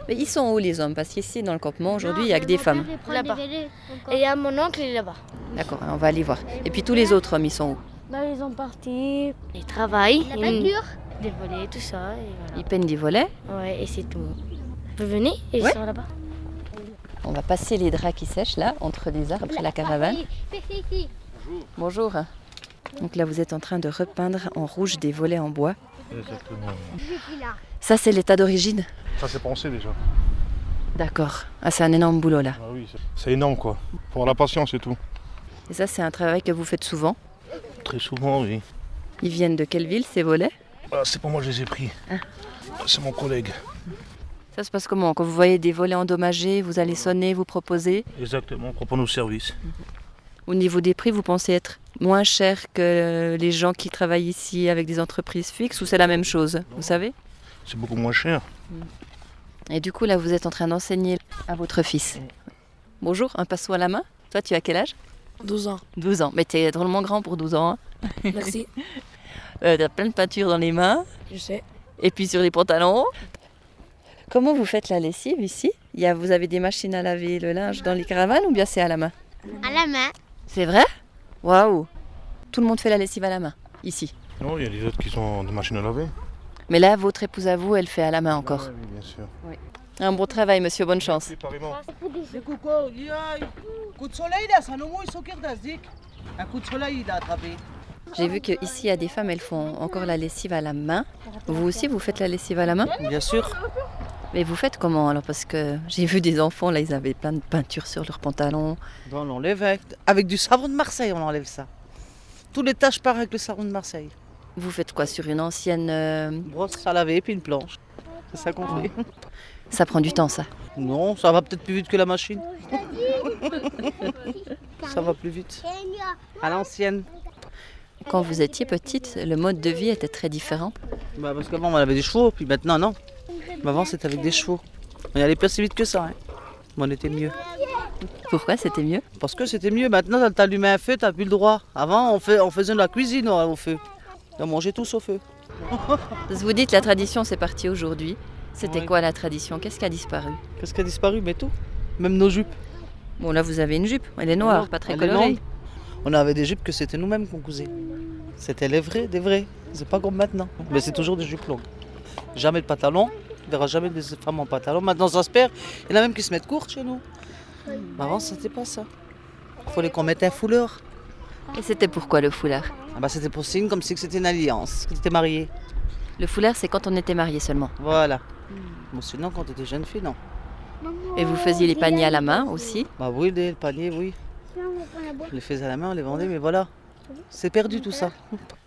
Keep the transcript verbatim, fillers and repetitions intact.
Mais ils sont où les hommes? Parce qu'ici, dans le campement, aujourd'hui, il n'y a que des femmes. Là-bas. Et il y a mon oncle, il est là-bas. D'accord, on va aller voir. Et puis tous les autres hommes, ils sont où? Bah, ils ont parti. Ils travaillent. La peinture. Des volets, tout ça. Et voilà. Ils peignent des volets. Ouais, et c'est tout. Vous venez et ils Ouais. sont là-bas. On va passer les draps qui sèchent là, entre les arbres et la caravane. Bonjour. Donc là, vous êtes en train de repeindre en rouge des volets en bois. Exactement. Ça, c'est l'état d'origine? Ça c'est pensé déjà. D'accord. Ah, c'est un énorme boulot là. Ah oui, c'est- c'est énorme quoi. Pour la patience et tout. Et ça, c'est un travail que vous faites souvent. Très souvent, oui. Ils viennent de quelle ville, ces volets? Ah, c'est pas moi que je les ai pris. Ah. C'est mon collègue. Ça se passe comment? Quand vous voyez des volets endommagés, vous allez sonner, vous proposer? Exactement, on propose nos services. Au niveau des prix, vous pensez être moins cher que les gens qui travaillent ici avec des entreprises fixes ou c'est la même chose, vous savez? C'est beaucoup moins cher. Et du coup, là, vous êtes en train d'enseigner à votre fils. Bonjour, un pinceau à la main. Toi, tu as quel âge? douze ans. douze ans. Mais t'es drôlement grand pour douze ans. Hein. Merci. Euh, t'as plein de peinture dans les mains Je sais. et puis sur les pantalons. Comment vous faites la lessive ici? Il y a, vous avez des machines à laver le linge dans les caravanes ou bien c'est à la main? À la main. C'est vrai? Waouh! Tout le monde fait la lessive à la main, ici. Non, il y a des autres qui ont des machines à laver. Mais là, votre épouse à vous, elle fait à la main encore. Ah oui, bien sûr. Un bon travail, monsieur, bonne chance. Oui, pareillement. Coucou, yay. Coup de soleil là, ça nous mouille, sokir d'azdik. Un coup de soleil il a attrapé. J'ai vu qu'ici, il y a des femmes, elles font encore la lessive à la main. Vous aussi, vous faites la lessive à la main? Bien sûr. Mais vous faites comment alors? Parce que j'ai vu des enfants, là, ils avaient plein de peinture sur leurs pantalons. Bon, on l'enlève avec, avec du savon de Marseille, on enlève ça. Tous les taches partent avec le savon de Marseille. Vous faites quoi sur une ancienne... euh, Une brosse à laver puis une planche. C'est ça qu'on fait. Ça prend du temps, ça. Non, ça va peut-être plus vite que la machine. Ça va plus vite. À l'ancienne. Quand vous étiez petite, le mode de vie était très différent. Bah parce qu'avant on avait des chevaux, puis maintenant non. Mais avant c'était avec des chevaux. On y allait pas si vite que ça. Hein. Mais on était mieux. Pourquoi c'était mieux? Parce que c'était mieux. Maintenant t'allumais un feu, t'as plus le droit. Avant on, fait, on faisait de la cuisine au feu. On mangeait tous au feu. Vous dites la tradition, c'est parti aujourd'hui. C'était Ouais. quoi la tradition? Qu'est-ce qui a disparu? Qu'est-ce qui a disparu? Mais tout. Même nos jupes. Bon, là, vous avez une jupe. Elle est noire, Non, pas très elle est colorée. longue. On avait des jupes que c'était nous-mêmes qu'on cousait. C'était les vrais, des vrais. C'est pas comme maintenant. Mais c'est toujours des jupes longues. Jamais de pantalon. Tu verras jamais des femmes en pantalon. Maintenant ça se perd. Il y en a même qui se mettent courtes chez nous. Mais avant c'était pas ça. Il fallait qu'on mette un foulard. Et c'était pourquoi le foulard? Ah bah, c'était pour signe comme si c'était une alliance, que tu étais marié. Le foulard, c'est quand on était mariés seulement. Voilà. Bon, sinon quand tu étais jeune fille, non. Et vous faisiez les paniers à la main aussi? Bah oui, les paniers, oui. Je les faisais à la main, on les vendait, mais voilà. C'est perdu tout ça.